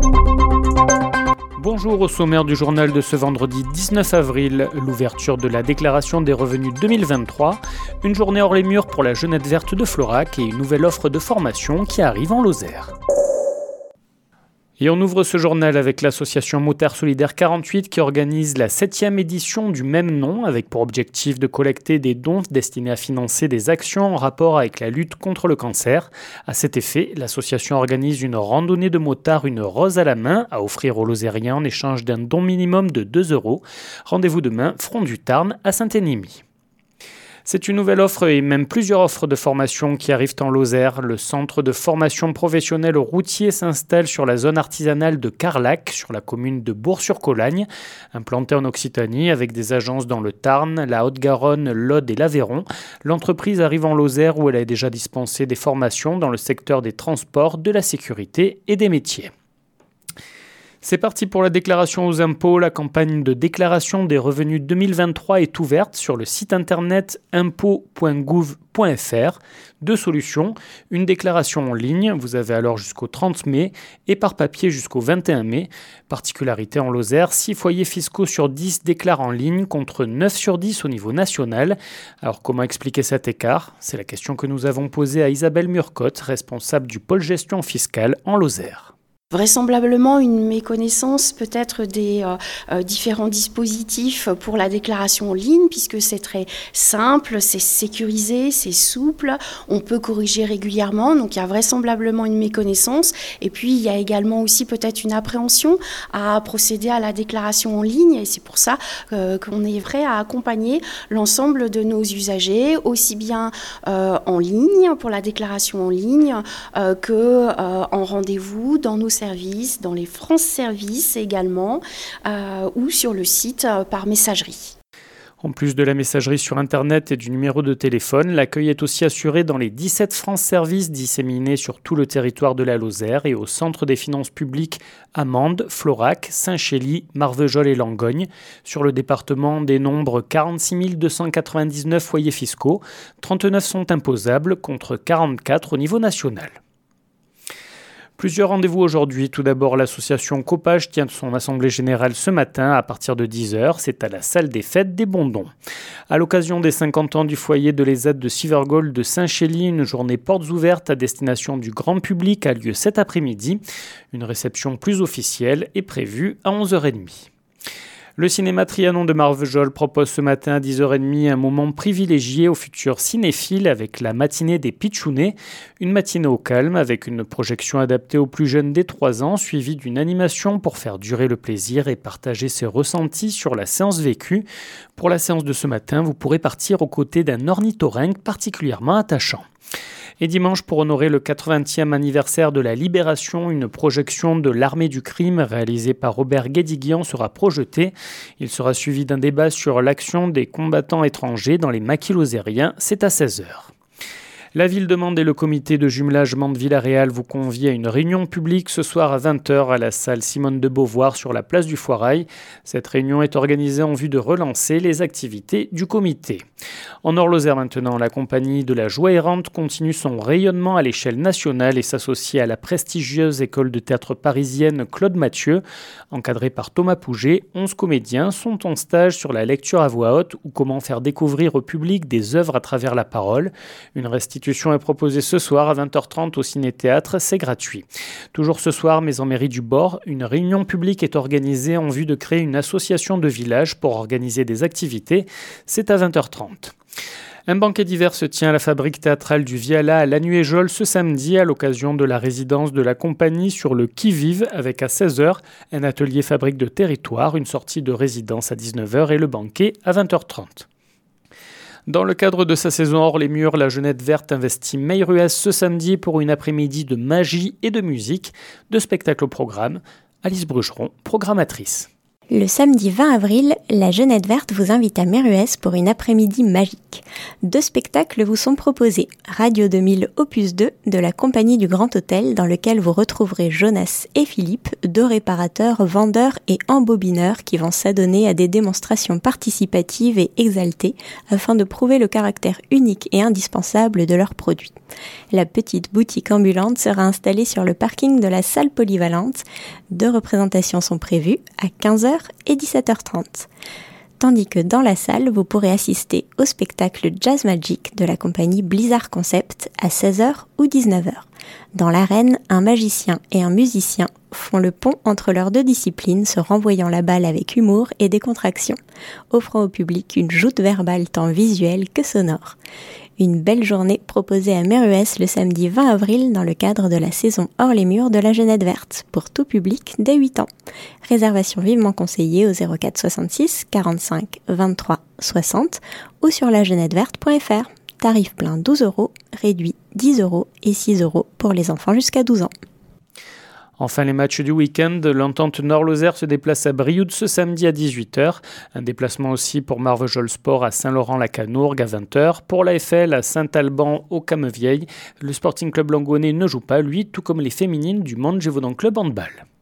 Bonjour, au sommaire du journal de ce vendredi 19 avril, l'ouverture de la déclaration des revenus 2023, une journée hors les murs pour la Jeunette verte de Florac et une nouvelle offre de formation qui arrive en Lozère. Et on ouvre ce journal avec l'association Motard Solidaire 48 qui organise la 7e édition du même nom avec pour objectif de collecter des dons destinés à financer des actions en rapport avec la lutte contre le cancer. À cet effet, l'association organise une randonnée de motards, une rose à la main à offrir aux Lozériens en échange d'un don minimum de 2 €. Rendez-vous demain, front du Tarn à Saint-Énimie. C'est une nouvelle offre et même plusieurs offres de formation qui arrivent en Lozère. Le centre de formation professionnelle routier s'installe sur la zone artisanale de Carlac, sur la commune de Bourg-sur-Colagne, implantée en Occitanie avec des agences dans le Tarn, la Haute-Garonne, l'Aude et l'Aveyron. L'entreprise arrive en Lozère où elle a déjà dispensé des formations dans le secteur des transports, de la sécurité et des métiers. C'est parti pour la déclaration aux impôts. La campagne de déclaration des revenus 2023 est ouverte sur le site internet impôts.gouv.fr. Deux solutions, une déclaration en ligne, vous avez alors jusqu'au 30 mai, et par papier jusqu'au 21 mai. Particularité en Lozère, 6 foyers fiscaux sur 10 déclarent en ligne contre 9 sur 10 au niveau national. Alors comment expliquer cet écart ? C'est la question que nous avons posée à Isabelle Murcotte, responsable du pôle gestion fiscale en Lozère. Vraisemblablement une méconnaissance peut-être des différents dispositifs pour la déclaration en ligne, puisque c'est très simple, c'est sécurisé, c'est souple, on peut corriger régulièrement, donc il y a vraisemblablement une méconnaissance. Et puis il y a également aussi peut-être une appréhension à procéder à la déclaration en ligne, et c'est pour ça qu'on est prêt à accompagner l'ensemble de nos usagers, aussi bien en ligne, pour la déclaration en ligne, que en rendez-vous dans nos services, dans les France Services également, ou sur le site par messagerie. En plus de la messagerie sur Internet et du numéro de téléphone, l'accueil est aussi assuré dans les 17 France Services disséminés sur tout le territoire de la Lozère et au Centre des finances publiques à Mende, Florac, Saint-Chély, Marvejols et Langogne. Sur le département dénombre 46 299 foyers fiscaux, 39 sont imposables contre 44 au niveau national. Plusieurs rendez-vous aujourd'hui. Tout d'abord, l'association Copage tient son assemblée générale ce matin à partir de 10h. C'est à la salle des fêtes des Bondons. À l'occasion des 50 ans du foyer de l'ESAT de Sivergol de Saint-Chély, une journée portes ouvertes à destination du grand public a lieu cet après-midi. Une réception plus officielle est prévue à 11h30. Le cinéma Trianon de Marvejols propose ce matin à 10h30 un moment privilégié aux futurs cinéphiles avec la matinée des Pitchounets, une matinée au calme avec une projection adaptée aux plus jeunes des 3 ans, suivie d'une animation pour faire durer le plaisir et partager ses ressentis sur la séance vécue. Pour la séance de ce matin, vous pourrez partir aux côtés d'un ornithorynque particulièrement attachant. Et dimanche, pour honorer le 80e anniversaire de la Libération, une projection de l'Armée du crime réalisée par Robert Guédiguian sera projetée. Il sera suivi d'un débat sur l'action des combattants étrangers dans les maquis lozériens. C'est à 16h. La ville de Mende et le comité de jumelage Mende-Villaréal vous convient à une réunion publique ce soir à 20h à la salle Simone de Beauvoir sur la place du Foirail. Cette réunion est organisée en vue de relancer les activités du comité. En Nord-Lozère maintenant, la compagnie de la Joie errante continue son rayonnement à l'échelle nationale et s'associe à la prestigieuse école de théâtre parisienne Claude Mathieu. Encadrée par Thomas Pouget, 11 comédiens sont en stage sur la lecture à voix haute ou comment faire découvrir au public des œuvres à travers la parole. Une restitution est proposée ce soir à 20h30 au Ciné-Théâtre, c'est gratuit. Toujours ce soir, mais en mairie du Bord, une réunion publique est organisée en vue de créer une association de village pour organiser des activités. C'est à 20h30. Un banquet d'hiver se tient à la fabrique théâtrale du Viala à Lanuéjol ce samedi à l'occasion de la résidence de la compagnie sur le qui-vive avec à 16h un atelier fabrique de territoire, une sortie de résidence à 19h et le banquet à 20h30. Dans le cadre de sa saison hors les murs, la Jeunette verte investit Meilruès ce samedi pour une après-midi de magie et de musique, de spectacles au programme. Alice Brucheron, programmatrice. Le samedi 20 avril, la Jeunette Verte vous invite à Méruès pour une après-midi magique. 2 spectacles vous sont proposés. Radio 2000 Opus 2 de la Compagnie du Grand Hôtel, dans lequel vous retrouverez Jonas et Philippe, 2 réparateurs, vendeurs et embobineurs qui vont s'adonner à des démonstrations participatives et exaltées afin de prouver le caractère unique et indispensable de leurs produits. La petite boutique ambulante sera installée sur le parking de la salle polyvalente. 2 représentations sont prévues à 15h et 17h30. Tandis que dans la salle, vous pourrez assister au spectacle Jazz Magic de la compagnie Blizzard Concept à 16h ou 19h. Dans l'arène, un magicien et un musicien font le pont entre leurs 2 disciplines, se renvoyant la balle avec humour et décontraction, offrant au public une joute verbale tant visuelle que sonore. Une belle journée proposée à Méruès le samedi 20 avril dans le cadre de la saison hors les murs de la Jeunette Verte, pour tout public dès 8 ans. Réservation vivement conseillée au 04 66 45 23 60 ou sur lajeunetteverte.fr. Tarif plein 12 €, réduit 10 € et 6 € pour les enfants jusqu'à 12 ans. Enfin, les matchs du week-end, l'Entente Nord-Lozère se déplace à Brioude ce samedi à 18h. Un déplacement aussi pour Marvejols Sport à Saint-Laurent-la-Canourgue à 20h. Pour l'AFL à Saint-Alban au Camevieille, le Sporting Club Langouanais ne joue pas, lui, tout comme les féminines du Mont Gévaudan Club Handball.